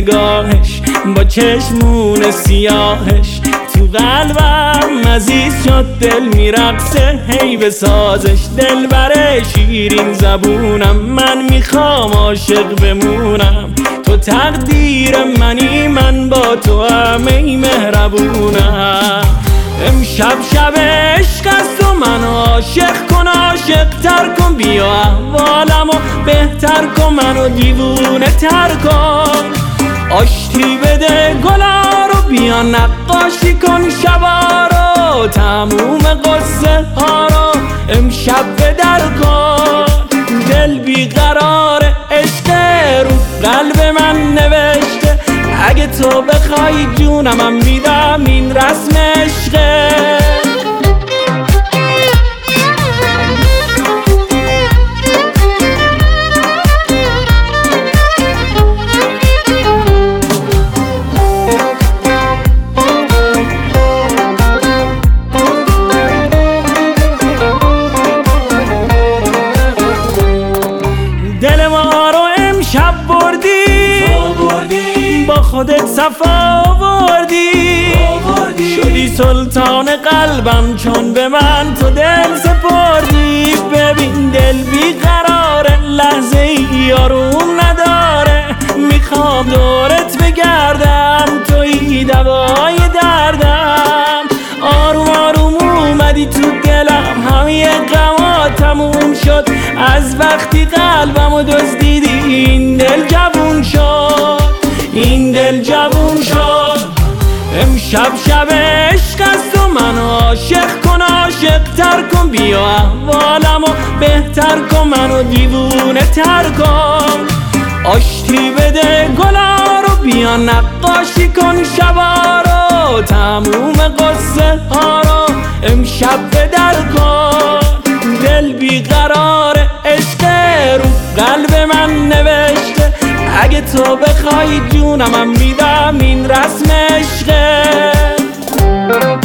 نگاهش با چشمون سیاهش تو قلبم عزیز شد، دل میرقصه هی به سازش. دل بره شیرین زبونم، من میخوام عاشق بمونم. تو تقدیر منی، من با تو همه مهربونم. امشب شب عشق است و من عاشق کن، عاشق تر کن، بیا احوالمو بهتر کن، منو دیوونه تر کن. آشتی بده گلا رو، بیا نقاشی کن شبا رو، تموم قصه ها رو امشب به در کن. دل بیقرار عشق رو قلب من نوشته، اگه تو بخوای جونم میدم، این رسم عشقه. دل ما رو امشب بردی، با خودت صفا آوردی، شدی سلطان قلبم چون به من تو دل سپردی. ببین دل بیقراره، لحظه ای آروم نداره، میخوام دورت بگردم، تویی دوای دردم. آروم آروم اومدی تو دلم، همه غما تموم شد از وقتی قلبمو دزدیدی. این دل جوون شد، این دل جوون شد. امشب شب عشق است و من عاشق کن، عاشق تر کن، بیا احوالمو بهتر کن، منو دیوونه تر کن. آشتی بده گلا رو، بیا نقاشی کن شبا رو، تموم قصه ها رو امشب به در کن. دل بیقرار عشق رو قلب من نوشته، اگه تو بخوای جونم میدم، این رسم عشقه.